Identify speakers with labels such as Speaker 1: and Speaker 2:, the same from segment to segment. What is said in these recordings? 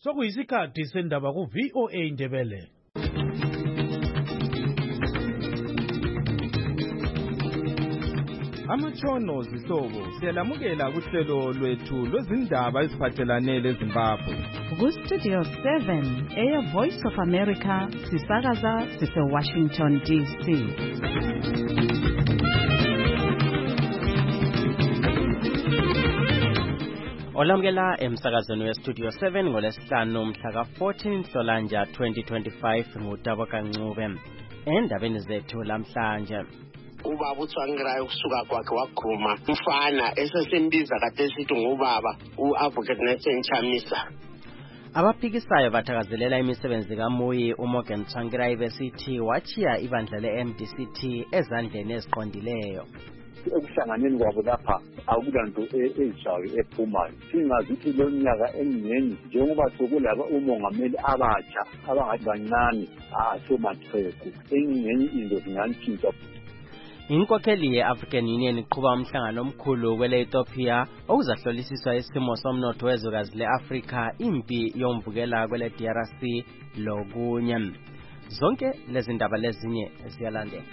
Speaker 1: Sokuyisikhathi sendaba ku VOA Indebele.
Speaker 2: Amatshono zihlobo siyalamukela kuhlelo lwethu lwezindaba eziphathelane leZimbabwe.
Speaker 3: Ku Studio 7 Air Voice of America sisakaza sise Washington DC.
Speaker 4: Olamukela emsakazweni we Studio 7 ngolesihlanu mhla ka-14 Nhlolanja 2025 ngutabo kaNcube. Endabeni zethu lamhlanje.
Speaker 5: Ubaba uTswangirayo kusuka kwakhe wagruma umfana esesimbiza kade sithi ngubaba uAdvocate Nelson Chamisa.
Speaker 4: Abaphikisayo bathakazelela imisebenzi kaMoyi uMorgan Tsvangirai besithi wachiya ibandla leMDCT ezandleni eziqondileyo.
Speaker 6: Ekuhlanganeni kwabo lapha akulanto ezijayo ephumayo singazi ukuthi lo nyaka emnyeni njengoba sokulaba umongameli abatsha abangathi bancane somatheko enyenye into zingatshintsha.
Speaker 4: Inkokheli ye-African Union iqhuba umhlangano omkhulu kwele-Ethiopia okuzahlolisiswa isimo somnotho wezwekazi le-Afrika, impi yomvukela kwele DRC lokunye. Zonke lezi ndaba lezinye ziyalandela.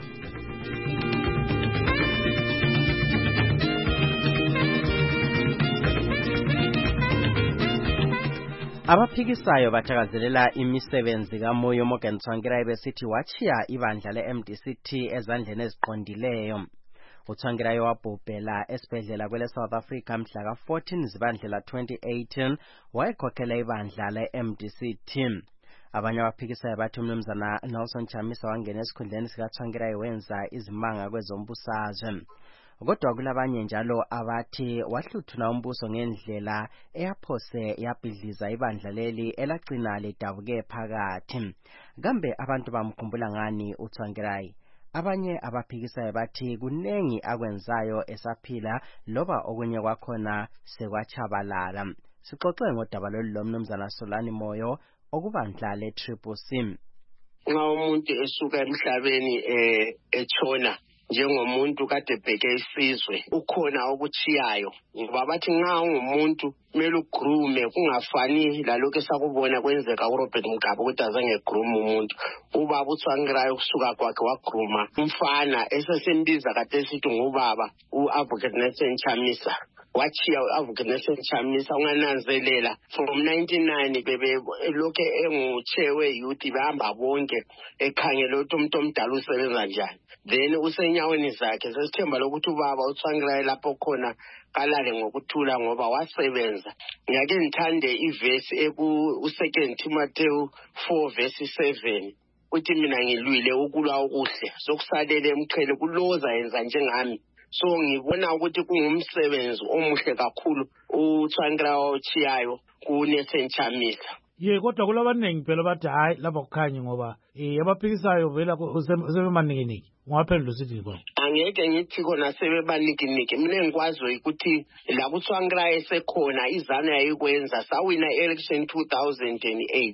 Speaker 4: Abaphikisayo bathakazelela imisebenzi kaMoyo Morgan Tsvangirai besithi wachiya ibandla le-MDCT ezandleni eziqondileyo. uTsvangirai wabhubhela esibhedlela kwele South Africa mhla ka-14 Zibandlela 2018 wayekhokhela ibandla le-MDCT. Abanye abaphikisayo bathi umnumzana Nelson Chamisa wangena esikhundleni sikaTsvangirai wenza izimanga kwezombusazwe. Kodwa kulabanye njalo abathi wahluthuna umbuso ngendlela eyaphose yabhidliza ibandla leli elagcina lidabuke phakathi. Kambe abantu bamkhumbula ngani uTsvangirai? Abanye abaphikisayo bathi kunengi akwenzayo esaphila loba okunye kwakhona sekwachabalala. Sixoxe ngodaba lolu lomnumzana Solani Moyo okubandla le-CCC.
Speaker 5: Nxa umuntu esuka emhlabeni etshona njengomuntu kade bheke isizwe ukhona okuchiyayo ngoba bathi nxa ungumuntu kumele ugrume kungafani lalokho esakubona kwenzeka uRobert Mugabe ukuthi azange egrume umuntu. Ubaba uTsvangirai kusuka kwakhe wagruma umfana esesimbiza kade sithi ngubaba uAdvocate Nelson Chamisa. Wachiya uAdvocate Nelson Chamisa ungananzelela from 1990 bebe lokho enguchewe youth bahamba bonke ekhangela ukuthi umuntu omdala usebenza njani. Then usenyaweni zakhe sesithemba lokuthi ubaba uTsvangirai lapho khona kalale ngokuthula ngoba wasebenza. Ngiyake ngithande ivesi eku2 Timothy 4 verse 7 uthi mina ngilwile ukulwa okuhle sokusalele emchele kuloza yenza njengami. So ngibona ukuthi kungumsebenzi omuhle kakhulu uTsvangirai ochiyayo kuNelson Chamisa.
Speaker 1: Kodwa kulabanengi phela bathi hayi lapha kukhanye ngoba abaphikisayo vela sebemaningi. Ungaphendula usithi konke.
Speaker 5: Angeke ngithi khona sebebanikiniki. Mina ngikwazi ukuthi la uTsvangirai esekhona izanu yayikwenza sawina election 2008.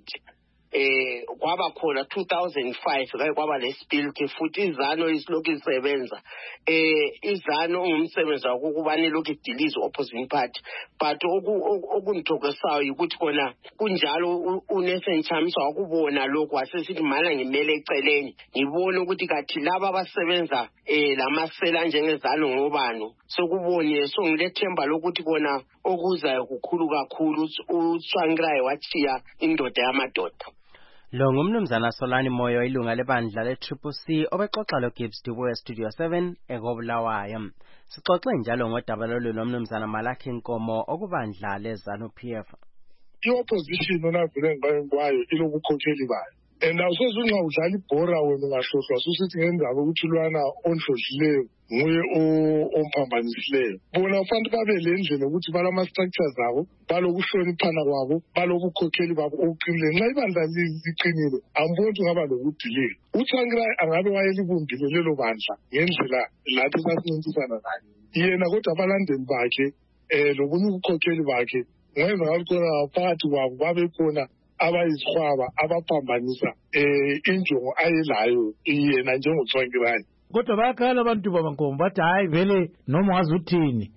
Speaker 5: Kwaba khona 2005 kake kwaba lespirit futhi izano isilokhu isebenza. Izano ungumsebenzi wakubani lokhu idilize opposing party but okundithokozayo ukuthi khona kunjalo uNelson Chamisa wakubona lokho wasesithi mala ngimele eceleni ngibone ukuthi kathi laba abasebenza lamasela njengezalo ngobani sokubonye so ngilethemba lokuthi khona okuzayo kukhulu kakhulu uTsvangirai wachiya indoda yamadoda.
Speaker 4: Lo ngumnumzana Solani Moyo ilunga lebandla le-CCC obexoxa loGibbs Dubu eStudio 7 eKobulawayo. Sixoxe njalo ngodaba lolu lomnumzana Malaki Nkomo okubandla leZANU-PF.
Speaker 7: I-opposition onavele ngayo ilobukhokheli bayo. And awusoze unxa udlala ibhora wena ungahlohlwa susithi ngenzaba ukuthi lwana onhlodlileyo nguye omphambanisileyo. Bona kufanele babe lendlela ukuthi balama-structures abo balokuhloniphana kwabo balobukhokheli babo obuqinile. Nxa ibandla liqinile angiboni ukuthi kungaba lokudelay. uTsvangirai angabe wayelibumbile lelo bandla ngendlela lathi sasincintisana naye yena kodwa abalandeli bakhe lobunye ubukhokheli bakhe ngenza ngakhona phakathi kwabo babekhona abayizihwaba abaphambanisa injongo ayelayo yena njengoTsvangirai.
Speaker 1: kodwa bayakhala abantu babankomo bathi hayi vele noma ungazuthini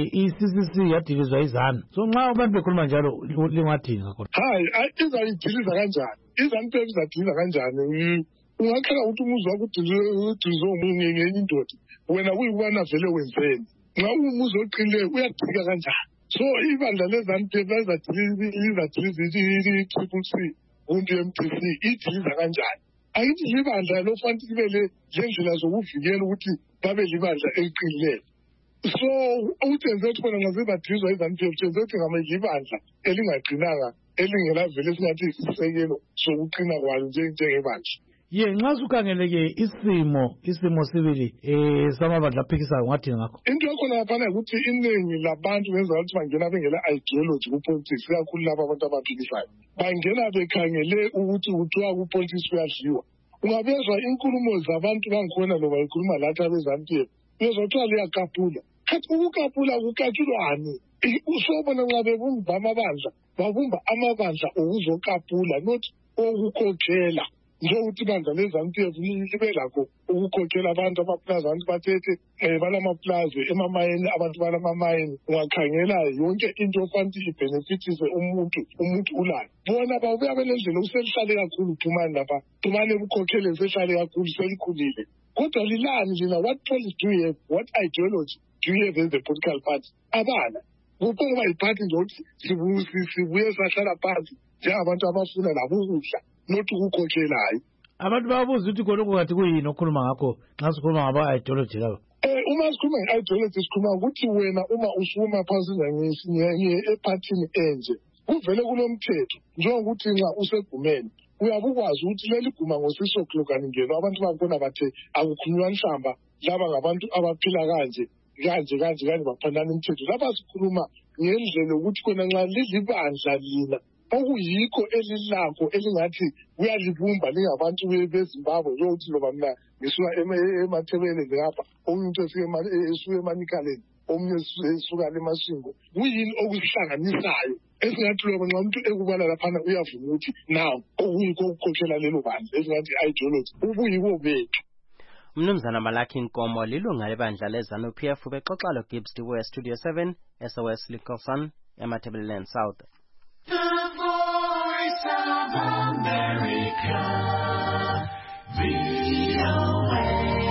Speaker 1: i-CCC yadilizwa izanu. So nxa abantu bekhuluma njalo lingathini kakhulu?
Speaker 7: Hayi izayidiliza kanjani? IZANU-PF izadiliza kanjani? Ungakhala ukuthi umuzi wakho udilizwe omunye ngenye indoda, wena kuyikubana vele wenzeni? Nxa umuzi oqinileyo uyadilika kanjani? So ibandla leZANU-PF izadiliza i-CCC kumbe i-MDC idiliza kanjani? Ayithi libandla lofanele libe lendlela zokuvikela ukuthi babe libandla eliqinileyo. So utenze ukuthi bona ngaze badilizwa iZANU-PF utenze ukuthi libandla elingaqinanga elingela vele singathi isisekelo sokuqina kwalo njengebandla.
Speaker 1: Nxa sukhangeleke isimo sibili samabandla aphikisayo ngathini ngakho?
Speaker 7: Into yakhona yaphana ukuthi iningi labantu benza ukuthi bangena bengela ideology ku-politics, ikakhulu laba abantu abaphikisayo. Bangena bekhangele ukuthi kuthiwa ku-politics kuyadliwa. Ungabezwa inkulumo zabantu bangikhona loba ikhuluma lathi abeZANU-PF, uyezwa kuthiwa liyakapula. Kanti ukukapula kukatshulwani? Usobona nxa bebumba amabandla, babumba amabandla okuzokapula, not okukhokhela. Njengokuthi ibandla leZANU-PF libe lakho ukukhokhela abantu amaplazi, abantu bathethe balamaplazi emamayeni, abantu balamamayeni. Ungakhangela yonke into ofanele ibhenefithise umuntu ulayo. Bona babuya belendlela uselihlale kakhulu Phumani lapha. Phumani ebukhokhele sehlale kakhulu selikhulile. Kodwa lilani lina, what policy do you have? What ideology do you have as a political party? Abana. Kuphuma iphathi nje ukuthi sibuye sahlala phansi njengabantu abafuna labo ukudla. Not ukukhokhelayo.
Speaker 1: Abantu bayabuza ukuthi khonokho kathi kuyini okhuluma ngakho nxa sikhuluma ngaba-ideology labo?
Speaker 7: Uma sikhuluma nge-ideology sikhuluma ukuthi wena uma usuma phansi ephathini enje kuvele kulomthetho njengokuthi nxa usegumeni uyabe ukwazi ukuthi leli guma ngo-6 o'clock aningeno abantu bakhona bathe akukhulunywa nhlamba laba ngabantu abaphila kanje baphandana imithetho. Lapha sikhuluma ngendlela ukuthi khona nxa lilibandla lina okuyikho elilakho elingathi kuyalibumba lingabantu beZimbabwe njengokuthi loba mina ngisuka emathebeleni ngapha omuntu esuka emanikaleni omunye esuka emashingo. Kuyini okusihlanganisayo esingathi loba nxa umuntu ekubala laphana uyavuma ukuthi naw okuyikho okukhokhela lelo bandla esingathi ideology ubuyiko bethu.
Speaker 4: Mnumzana Malaki Nkomo lilunga lebandla leZANU-PF bexoxa loGibbs Diwe Studio 7 SOS Licholson eMatabeleland South.
Speaker 8: The Voice of America, VOA.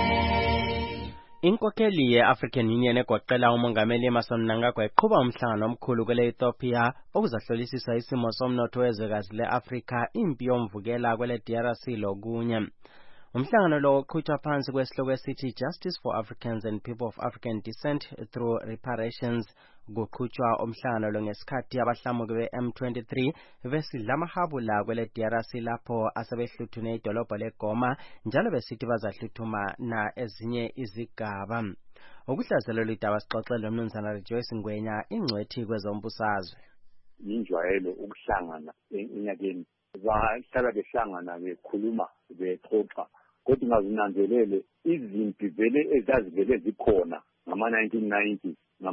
Speaker 4: Inkokheli ye-African Union egoqela umongameli Emmerson Mnangagwa iqhuba umhlangano omkhulu kwele-Ethiopia okuzahlolisisa isimo somnotho wezwekazi le-Afrika, impi yomvukela kwele-DRC lokunye. Umhlangano lo uqhutshwa phansi kwesihloko esithi Justice for Africans and People of African Descent through Reparations. Kuqhutshwa umhlangano lo ngesikhathi abahlamuki be-M23 besidla amahabula kwele-DRC lapho asebehluthune idolobho leGoma njalo besithi bazahluthuma na ezinye izigaba. Ukuhlazela loludaba sixoxele uMnumzana Rejoice Ngwenya, ingcwethi kwezombusazwe.
Speaker 6: Yinjwayelo ukuhlangana enyakeni, bahlala behlangana bekhuluma bexoxa, kodwa ungazinanzelele izimpi vele ezazivele zikhona ngama-1990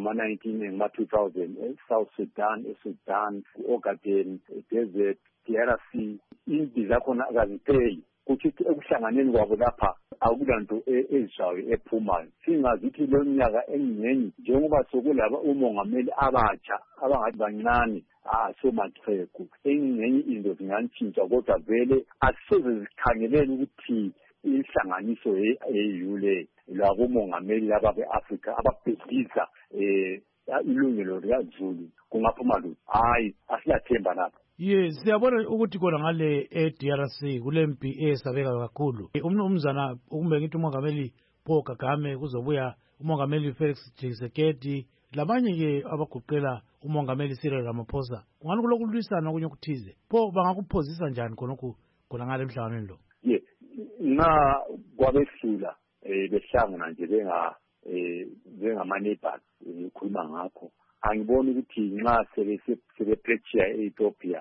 Speaker 6: ngama-2000 South Sudan, eSudan, Ogaden, Desert, DRC, impi zakhona akazipheli. Kuthi ekuhlanganeni kwabo lapha akulanto ezishayo ephumayo. Singazithi lo nyaka engeni njengoba sokulaba umongameli abatsha abangathi bancane somatheko engenye into zingantshintsha, kodwa vele asisoze zikhangelele ukuthi inhlanganiso eyule labo mongameli laba beAfrika ababhekisa ilungelo likaZulu kungaphuma lutho. Hayi, asilathemba lapha.
Speaker 1: Yes, siyabona ukuthi kona ngale eDRC kulempi esabeka kakhulu. Umnumzana kumbe ngithi umongameli Paul Kagame kuzobuya umongameli Felix Tshisekedi labanye ke abaguqela umongameli Cyril Ramaphosa. Kungani kulokulwisana okunye okuthize. Pho bangakuphozisa njani khonokho khona ngale emhlanganweni lo?
Speaker 6: Ye, na kwabehlula behlangana nje bengamaneighbors ukhuluma ngakho. Angiboni ukuthi nxa sebepressure eEthiopia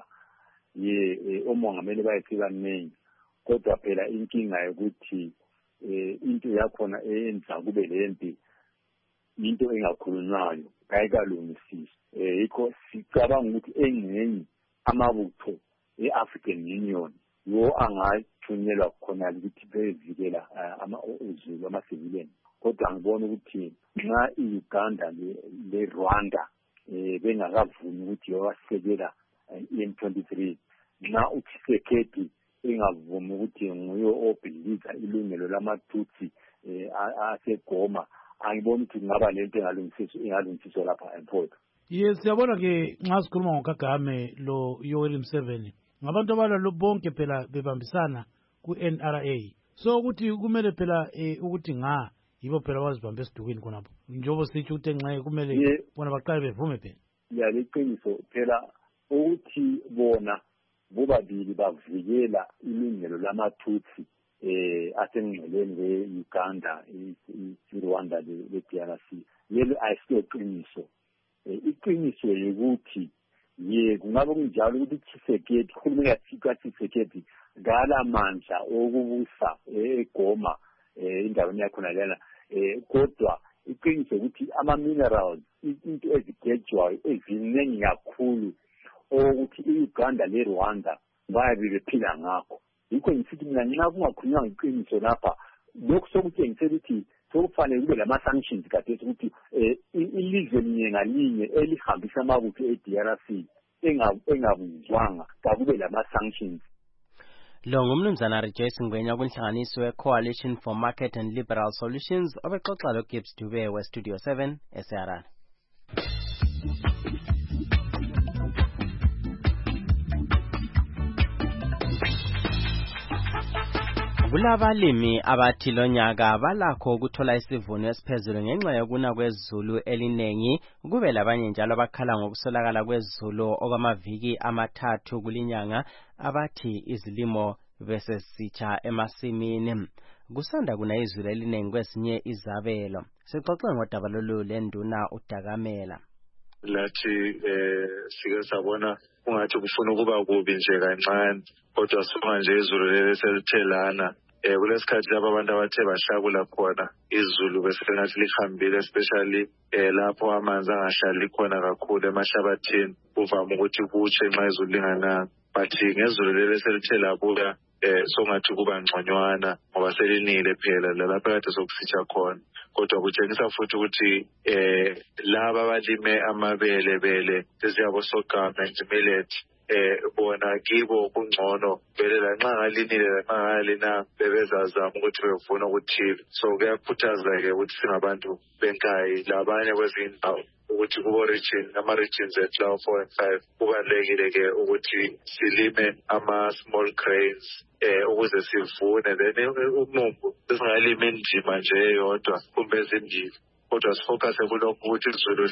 Speaker 6: omongameli bayefika ningi, kodwa phela inkinga yokuthi into yakhona eyenza kube lempi into engakhulunywayo kayikalungisisi. Yikho sicabanga ukuthi engcenye amabutho e-African Union yo bathunyelwa khona ukuthi bevikela uzulu ama-civilian. Kodwa ngibona ukuthi nxa i-Uganda le-Rwanda bengakavumi ukuthi basekela i-M23, nxa uTshisekedi engavumi ukuthi nguye obhiliza ilungelo lamatutsi aseGoma, angiboni ukuthi kungaba lento engalungisiswa lapha eMpotho.
Speaker 1: Yes, siyabona ke nxa sikhuluma ngoKagame lo Yoweri Museveni, ngabantu abalalo bonke phela bebambisana ku-NRA. So ukuthi kumele phela ukuthi yibo phela bazibambe esidukweni khonapho. Njengoba sitsho ukuthi enxe kumele bona baqale bevume phela.
Speaker 6: Ya leqiniso phela ukuthi bona bobabili bavikela ilungelo lamatutsi asengxeleni we-Uganda, i-Rwanda le-DRC. Lelo ayisiqiniso. Iqiniso ukuthi kungabe kunjalo ukuthi Tshisekedi, uhulumeni kaTshisekedi ngala mandla okubusa eGoma indaweni yakhona lena, kodwa iqiniso ukuthi ama-minerals, into ezigejwayo eziningi kakhulu ukuthi i-Uganda le-Rwanda bayabe bephila ngakho. Yikho ngisithi mina nxa kungakhulunywa iqiniso lapha, lokhu sokutshengisela ukuthi sokufanele kube lama-sanctions khathesi ukuthi ilizwe linye ngalinye elihambisa amabutho e-DRC engabuzwanga kakube lama-sanctions.
Speaker 4: Lo ngumnumzana Rejoice Ngwenya kunhlanganiso we-Coalition for Market and Liberal Solutions obexoxa loGibbs Dube we-Studio 7 eSeharani. Kulabalimi abathi lonyaka balakho ukuthola isivuno esiphezulu ngenxa yokuna kwezulu elinengi, kube labanye njalo abakhala ngokusolakala kwezulu okwamaviki amathathu kulinyanga, abathi izilimo besesitsha emasimini. Kusanda kuna izulu elinengi kwezinye izabelo. Sixoxe ngodaba lolu lenduna uDakamela.
Speaker 9: Lathi sike sabona ungathi kufuna ukuba kubi nje kancane, kodwa songa nje izulu leselithelana. Kulesikhathi lapho abantu abathe bahlakula khona izulu bese ngathi lihambile, especially lapho amanzi angahlali khona kakhulu emahlabathini, kuvama ukuthi kutshe nxa izulu lingananga. But ngezulu leselithe labuya songathi kuba ngconywana ngoba selinile phela lalapho kade sokusitsha khona. Kodwa kutshengisa futhi ukuthi laba abalime amabele leziyabo sorghum and millet bona kibo kungcono vele lanxa ngalinile lanxa ngalina bebezazama ukuthi befuna ukuthile. So kuyakhuthaza-ke ukuthi singabantu benkayi labanye kwezindawo ukuthi ama-regions ethu lawo 4 and 5 kubalulekile-ke ukuthi silime ama-small grains ukuze sivune, then umumbu singalimi indima nje eyodwa kumbe ezimbili, kodwa sifocuse kulokhu ukuthi izulu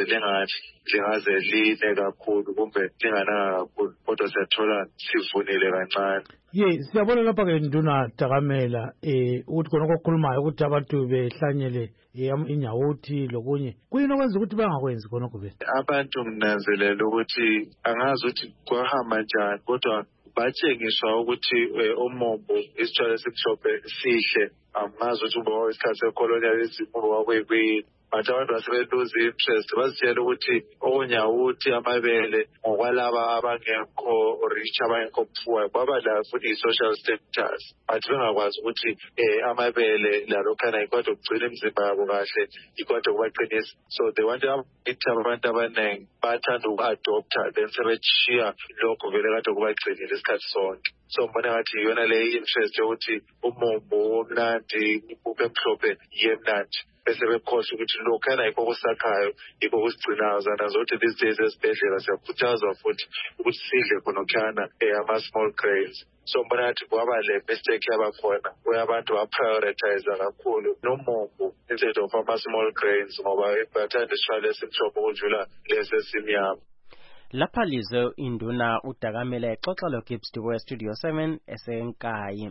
Speaker 9: lingaze line kakhulu kumbe lingananga kakhulu, kodwa siyathola sivunile kancane.
Speaker 1: Siyabona lapha-ke nduna Dakamela ukuthi khona okukhulumayo ukuthi abantu behlanyele inyawuthi lokunye, kuyini okwenza ukuthi bangakwenzi khonokho vele?
Speaker 9: Abantu nginanzelela ukuthi angazi ukuthi kwahamba njani, kodwa batshengiswa ukuthi umumbu isitshalo esimhlophe sihle. Angazi ukuthi uba isikhathi secolonialism kwakwekuyini, but abantu basebeluza interest, bazitshela ukuthi onyawuthi amabele ngokwalaba abangekho rich abangekho poor kwaba la futhi i-social status, but bengakwazi ukuthi amabele lalokhana ikwade ukugcina imizimba yabo kahle, ikwade ukubaqinisa. So they want abantu abaningi bathanda uku-adopta then sebetshiya lokho vele kade kubagcinile isikhathi sonke. So ngibona ngathi yona le interest yokuthi umumbu womnandi impuphu emhlophe yemnandi, bese bekhohlwa ukuthi lokhana yikho okusakhayo, yikho okusigcinayo. Zana zokuthi these days esibhedlela siyakhuthazwa futhi ukuthi sidle khonokhana ama-small grains. So ngibona ngathi kwaba le mistake yabakhona where abantu baprioritize kakhulu nomumbu instead of ama-small grains ngoba bathanda isitshalo esimhlophe ukudlula lesi esimnyama.
Speaker 4: Lapha lizo induna uDakamela exoxa loGibbs Dube Studio 7 esenkayi.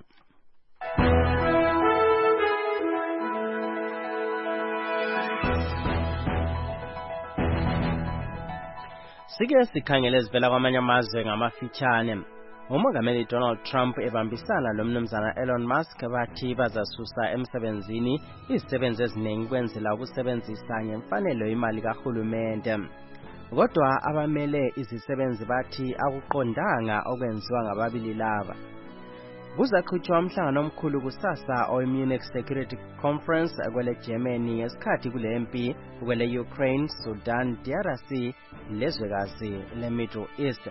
Speaker 4: Sike sikhangele ezivela kwamanye amazwe ngamafitshane. Umongameli Donald Trump ebambisana lomnumzana Elon Musk bathi bazasusa emsebenzini izisebenzi eziningi kwenzela ukusebenzisa ngemfanelo imali kahulumende. Kodwa abamele izisebenzi bathi akuqondanga okwenziwa ngababili laba. Kuzakhutshwa umhlangano omkhulu kusasa owe-Munich Security Conference kwele Germany ngesikhathi kule mpi kwele Ukraine, Sudan, DRC lezwekazi le-Middle East.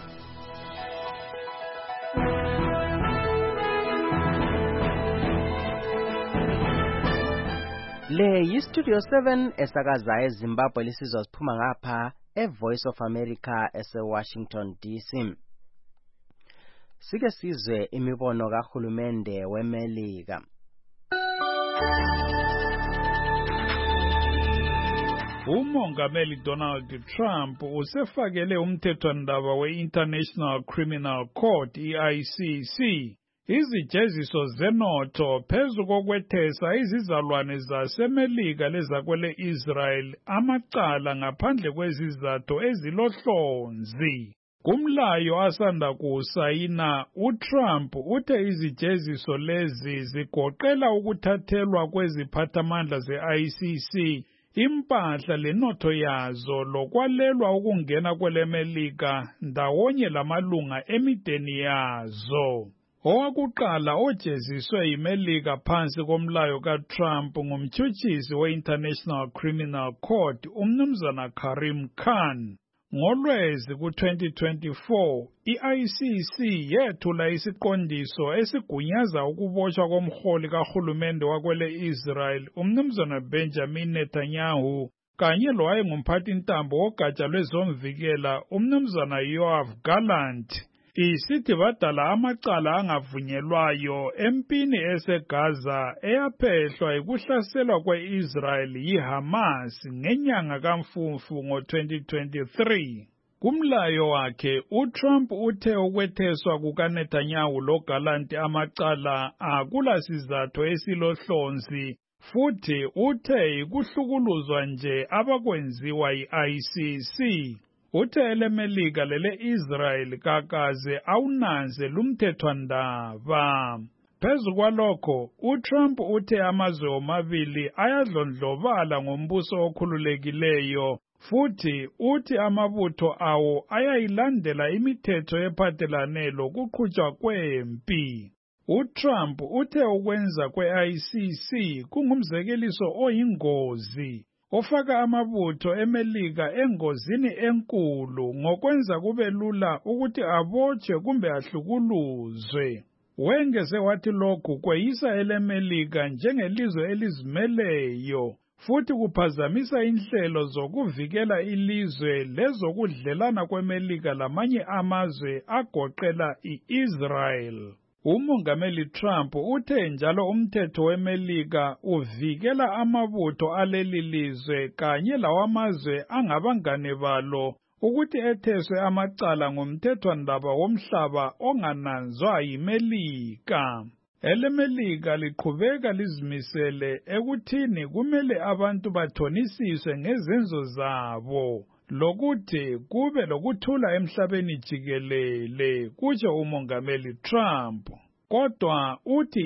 Speaker 4: Le yi-Studio 7 esakaza eZimbabwe lisizwa siphuma ngapha e-Voice of America ese-Washington DC. Sike sizwe imibono kahulumende weMelika.
Speaker 10: Umongameli Donald Trump usefakele umthethwandaba we-International Criminal Court ICC izijeziso zenotho phezu kokwethesa izizalwane zaseMelika lezakwele Israel amacala ngaphandle kwezizathu ezilohlonzi. Kumlayo asanda kuwusayina, uTrump uthe izijeziso lezi zigoqela ukuthathelwa kweziphathamandla ze-ICC impahla lenotho yazo lokwalelwa ukungena kweleMelika ndawonye lamalunga emideni yazo. Owakuqala ojeziswe yiMelika phansi komlayo kaTrump ngumtshutshisi we-International Criminal Court umnumzana Karim Khan. Ngolwezi ku-2024, i-ICC yethula isiqondiso esigunyaza ukubotshwa komholi kahulumende wakwele Israel umnumzana Benjamin Netanyahu kanye lowayengumphathintambo wogatsha lwezomvikela umnumzana Yoav Gallant. Isithi badala amacala angavunyelwayo empini eseGaza eyaphehlwa yikuhlaselwa kwe-Israel yiHamas ngenyanga kaMfumfu ngo-2023. Kumlayo wakhe, uTrump uthe ukwetheswa kukaNetanyahu loGallant amacala akula sizathu esilohlonzi futhi uthe ikuhlukuluzwa nje abakwenziwa yi-ICC. Uthe eleMelika lele Israel kakaze awunanze lumthethwandaba. Phezu kwalokho, uTrump uthe amazwe omabili ayadlondlobala ngombuso okhululekileyo futhi uthi amabutho awo ayayilandela imithetho ephathelane lokuqhutshwa kwempi. uTrump uthe ukwenza kwe-ICC kungumzekeliso oyingozi ofaka amabutho eMelika engozini enkulu ngokwenza kube lula ukuthi abotshwe kumbe ahlukuluzwe. Wengeze wathi lokhu kweyisa eleMelika njengelizwe elizimeleyo futhi kuphazamisa inhlelo zokuvikela ilizwe lezokudlelana kweMelika lamanye amazwe agoqela i-Israel. Umongameli Trump uthe njalo umthetho weMelika uvikela amabutho aleli lizwe kanye lawamazwe angabangane balo ukuthi etheswe amacala ngomthethwandaba womhlaba ongananzwa yiMelika. EleMelika liqhubeka lizimisele ekuthini kumele abantu bathonisiswe ngezenzo zabo lokuthi kube lokuthula emhlabeni jikelele, kutsho umongameli Trump. Kodwa uthi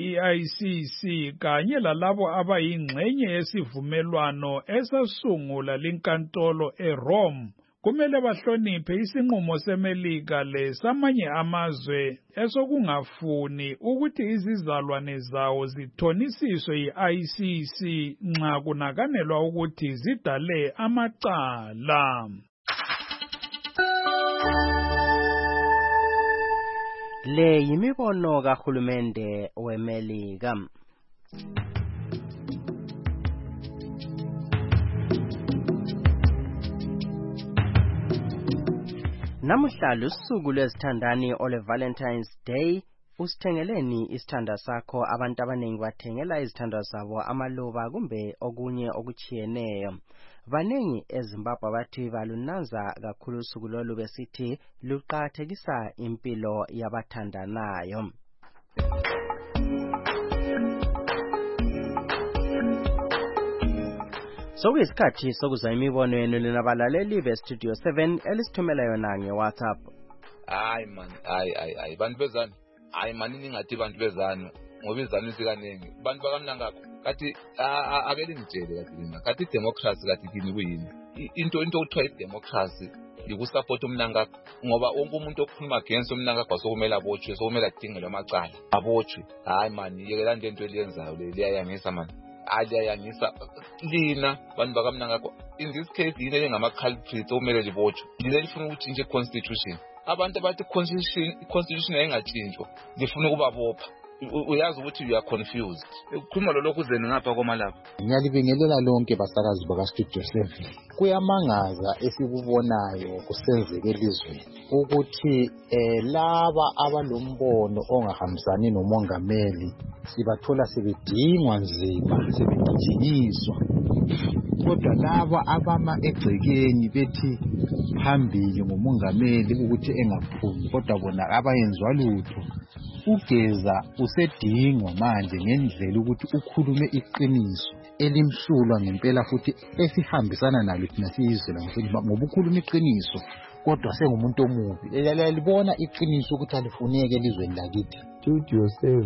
Speaker 10: i-ICC kanye lalabo abayingxenye yesivumelwano esasungula linkantolo eRome kumele bahloniphe isinqumo seMelika lesamanye amazwe esokungafuni ukuthi izizalwane zawo zithonisiswe yi-ICC nxa kunakanelwa ukuthi zidale amacala.
Speaker 4: Le yimibono kahulumende weMelika. Namuhla lusuku lwezithandani ole Valentine's Day. Usithengeleni isithanda sakho. Abantu abaningi bathengela izithandwa zabo amaluba kumbe okunye okuchiyeneyo. Banengi eZimbabwe bathi balunanza kakhulu usuku lolu besithi luqakathekisa impilo yabathandanayo. Sokuyisikhathi sokuzwa imibono yenu linabalaleli beStudio 7 elisithumela yona ngeWhatsApp.
Speaker 11: Hayi man, hayi bantu bezani. Hayi man, ningathi bantu bezani ngoba izani sikanengi. Bantu bakamnangakho kathi ake ningitshele kathi lina kathi democracy kathi kini kuyini? Into okuthiwa idemocracy ngikusupport umnankakho ngoba wonke umuntu okhuluma against umnankakho sokumele abotshwe sokumele adingelwe amacala abotshwe hayi man yekela into eliyenzayo liyayangisa man aliyayangisa lina bantu bakamnankakho in this case yini engama culprits okumele libotshwe lina lifuna ukutshintsha constitution abantu abathi constitution ayingatshintshwa lifuna ukubabopha uyazi ukuthi you are confused ukukhuluma lokho uzeni ngapha komalapha
Speaker 12: ngiyalibingelela lonke basakazi baka Studio 7 kuyamangaza esikubonayo kusenzeke elizweni ukuthi laba abalombono ongahambisani nomongameli sibathola sebedingwa nzima sebegijinyiswa kodwa laba abama egcekeni bethi phambili ngomongameli ukuthi engaphumi kodwa bona abayenzwa lutho ugeza usedingwa manje ngendlela ukuthi ukhulume iqiniso elimsulwa ngempela futhi esihambisana nalo thina siyizwe ngoba ukhuluma iqiniso kodwa sengumuntu omubi libona iqiniso ukuthi alifuneke elizweni lakithi.
Speaker 13: Studio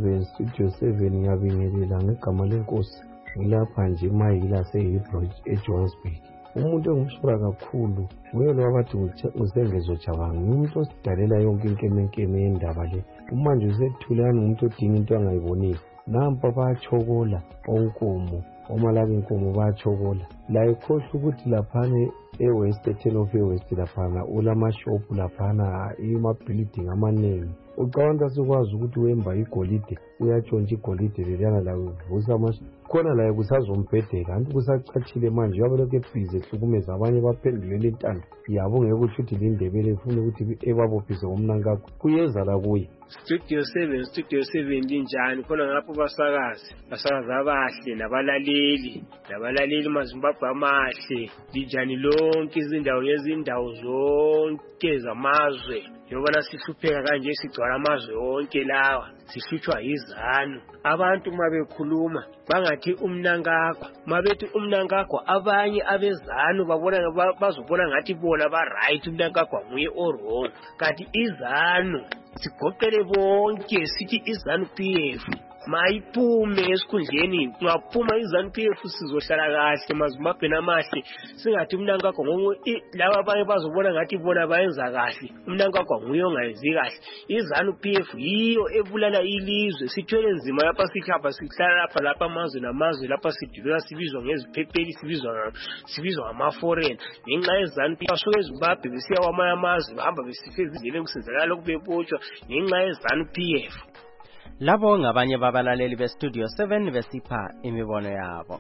Speaker 13: 7 ngiyabingelela ngegama lenkosi ngilapha nje mayila seHebron eJohannesburg. Umuntu engumsura kakhulu nguyelo abathi usengezo jabanga umuntu osidalela yonke inkemenkeme yendaba le manje usethulani umuntu odinga into angayibonile nampa bayachokola onkomo omalaka inkomo bayachokola la ikhohle ukuthi laphana eWest Etenofe West laphana ulamashop laphana building amanengi uqonda sikwazi ukuthi wemba igolide uyatshontsha igolide lelana la uvusa khona la kusazombhedeka kanti kusachachile manje yabeleke busy ehlukumeza abanye baphendulela intando yabo ngeke ukuthi lindebele ifuna ukuthi ebabophise ngomnankakho kuyeza la kuye.
Speaker 14: Studio 7 linjani khona ngapho basakazi abahle nabalaleli maZimbabwe amahle linjani lonke izindawo zonke zamazwe yobona sihlupheka kanje sigcwala amazwe onke lawa sihlutshwa izanu abantu mabekhuluma bangathi umnankakho mabethi umnankakho abanye abezanu bazobona ngathi bona ba right umnankakho nguye wrong kanti izanu sigoqele bonke sithi izanu PF mayiphume esikhundleni ngaphuma izanu PF sizohlala kahle maZimbabwe namahle singathi umnankakho laba abanye bazobona ngathi bona bayenza kahle umnankakho nguye ongayenzi kahle izanu PF yiyo ebulala ilizwe sithwele nzima lapha sihlala lapha amazwe namazwe lapha sidibeka sibizwa ngeziphepheli sibizwa ngama-foreign ngenxa yezanu PF basuke eZimbabwe besiya kwamanye amazwe bahamba besifeza indlela ekusenzakala lokubebotshwa ngenxa yezanu PF.
Speaker 4: Labo ngabanye babalaleli beStudio 7 besipha imibono yabo.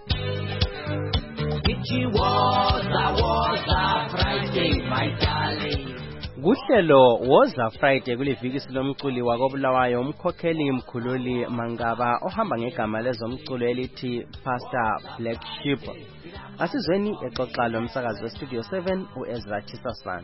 Speaker 4: Kuhlelo Woza Friday kulivikisi lomculi wakobulawayo umkhokheli mkhululi Mangaba ohamba ngegama lezomculo elithi Pastor Black Sheep. Asizweni exoxa lomsakazi weStudio 7 uEzra Tisasand.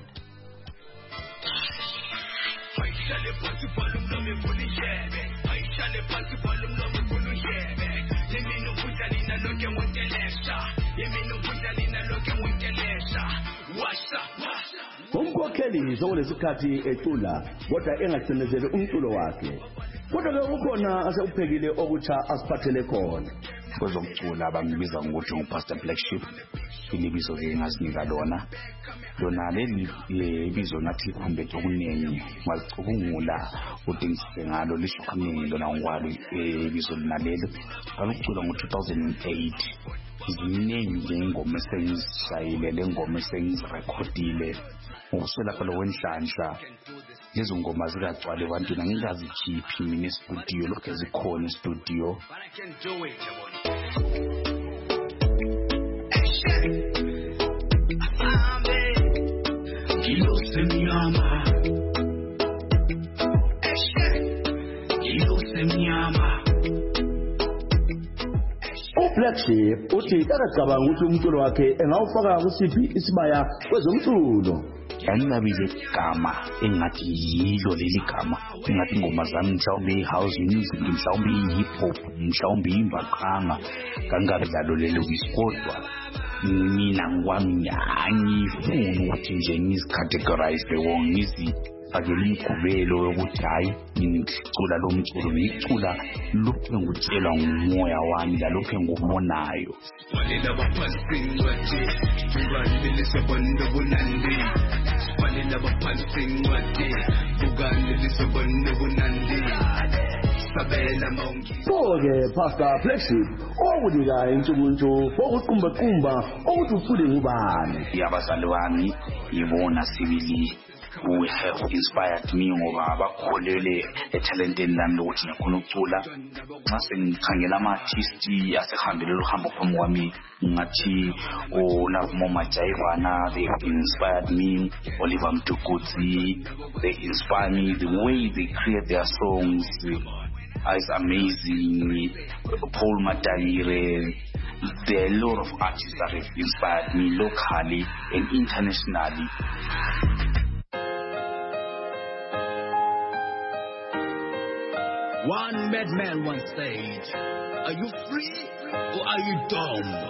Speaker 15: Umkhokheli sokulesikhathi ecula kodwa engacindezeli umculo wakhe kodwa ke ukhona aseuphekile okutsha asiphathele khona
Speaker 16: kwezomculo abangibiza ngokuthi nguPastor Black Sheep ilibizo ke ngasinika lona leli ibizo nathi lihambe okuningi ngicubungula udingisise ngalo lisho kaningi lona ngokwalo ibizo linalelo kalucula ngo2008 ziningi ingoma esengizishayile lengoma esengizirekhodile ukuswela phela wenhlanhla lezo ngoma zikagcwale abantu ngingazikhiphi mina estudio lokho ezikhona estudio.
Speaker 15: Black Sheep uthi akacabanga ukuthi umculo wakhe engawufaka kusiphi isibaya kwezomculo.
Speaker 16: Anginabize igama engathi yilo leli gama engathi ingoma zami mhlawumbe i-house music mhlawumbe i-hip hop mhlawumbe imbaqanga kangabe dlalo lelo kodwa mina angifuni ukuthi nje ngizicategorize ngizifakele imigubelo yokuthi hayi ngicula lo mculo ngicula lokhu engikutshelwa ngumoya wami lalokhu engikubonayo.
Speaker 8: Walila baphansi incwadi bukanilise bonke bunandi walila baphansi incwadi bukanilise bonke bunandi sabela mongi
Speaker 15: Ke Pastor Flagship okunika intshukuntshu okuqumba ukuthi ucule ngubani.
Speaker 16: Abazali bami yibona sibili who have inspired me ngoba abakholele etalenteni lami lokuthi ngikhona ukucula. Xa sengikhangela ama-artist asehambele uhambo phambi kwami ngathi Navo Majaivana, they inspired me. Oliver Mtukudzi, they inspire me. The way they create their songs is amazing. Paul Matahire. There are a lot of artists that have inspired me locally and internationally.
Speaker 8: One madman, one stage. Are you free or are you dumb?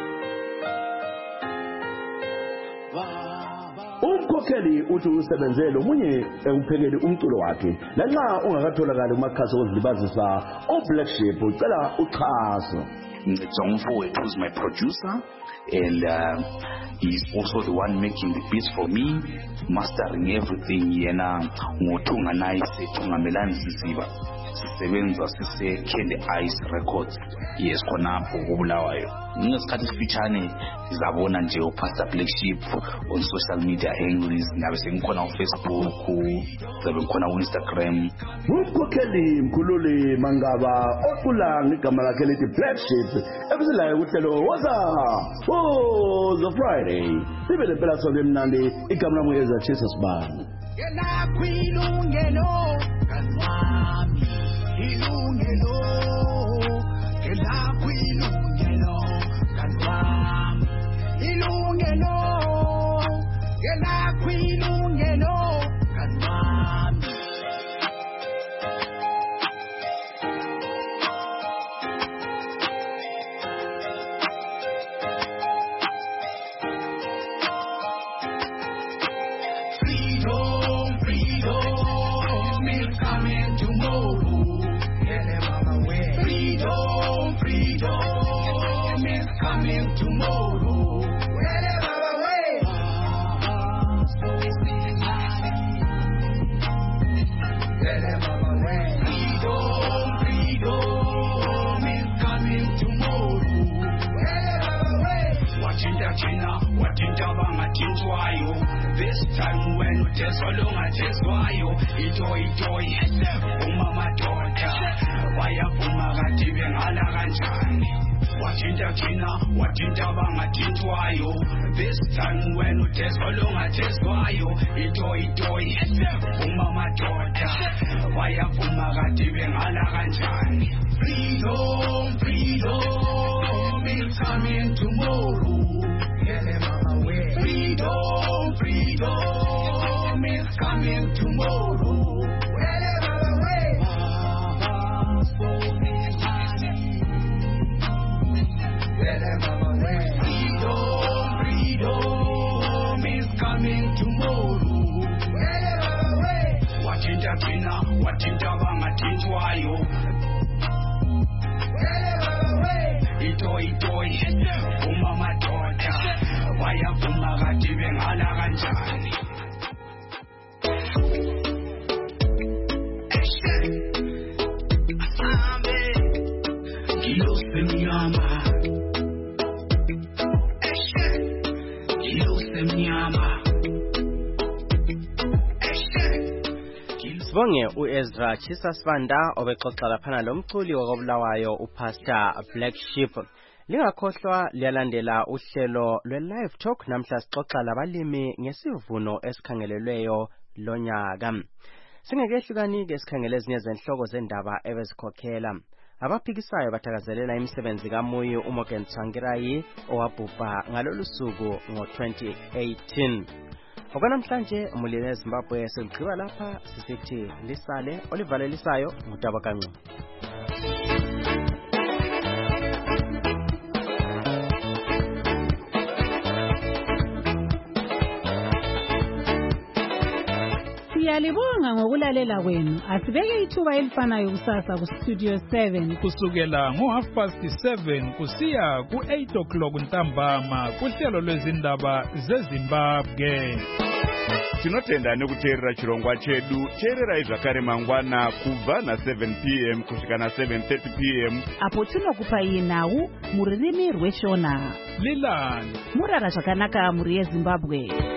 Speaker 15: Umkhokheli uthi usebenzele omunye ekuphekeli umculo wakhe lanxa ungakatholakala kumakhasi okuzilibazisa Black Sheep ucela uchazo.
Speaker 16: Zongfowethu who's my producer and he's also the one making the beats for me, mastering everything. Yena ngothunga nice thungamelani sisiba sisebenza sise Candy Ice Records. Yes, khonapho kubulawayo ngesikhathi sifitshane sizabona nje uPastor Black Sheep on social media angles, ngabe sengikhona uFacebook, zabe ngikhona uInstagram.
Speaker 15: Umkhokheli mkhululi Mangaba ocula ngegama lakhe lithi Black Sheep ebizelayo kuhlelo waza the Friday sibe lempela sonke emnandi igama lami Ezra Jesus Bani.
Speaker 8: Yena kwilungelo kanwami ilungelo yena kwilungelo kanwami ilungelo yena kwilungelo kanwami. This time when you test so long I test why you enjoy umama daughter waya umagati bengala kanjani wathinta bangathintwayo. This time when you test so long I test why you enjoy umama daughter waya umagati bengala kanjani. Freedom is coming tomorrow. Freedom is coming tomorrow. Freedom is coming tomorrow. Wathinta bangathintwayo. Itoy umama daughter wayavuma kade bengala kanjani. Asambe ngiyosemnyama
Speaker 4: Sibonge uEzra Chisasibanda obexoxa laphana lomculi wakobulawayo uPastor Black Sheep. Lingakhohlwa liyalandela uhlelo lwe-Live Talk namhla sixoxa labalimi ngesivuno esikhangelelweyo lonyaka. Singekehlukani-ke sikhangele ezinye zenhloko zendaba ebezikhokhela. Abaphikisayo bathakazelela imisebenzi kaMuyi uMorgan Tsvangirai owabhubha ngalolu suku ngo-2018. Okwanamhlanje umulilo eZimbabwe sigqiba lapha sisithi lisale olivalelisayo ngudaba kaNcu.
Speaker 17: Siyalibonga ngokulalela kwenu. Asibeke ithuba elifanayo kusasa ku Studio 7
Speaker 10: kusukela ngo7:30 kusiya ku8 o'clock ntambama kuhlelo lwezindaba zeZimbabwe.
Speaker 18: Tinotenda nekuteerera chirongwa chedu. Teererai zvakare mangwana kubva na7 p.m. kusvika na7:30 p.m.
Speaker 3: apo tinokupa nhau muririmi rweshona.
Speaker 10: Lilani
Speaker 3: murara zvakanaka muri yeZimbabwe.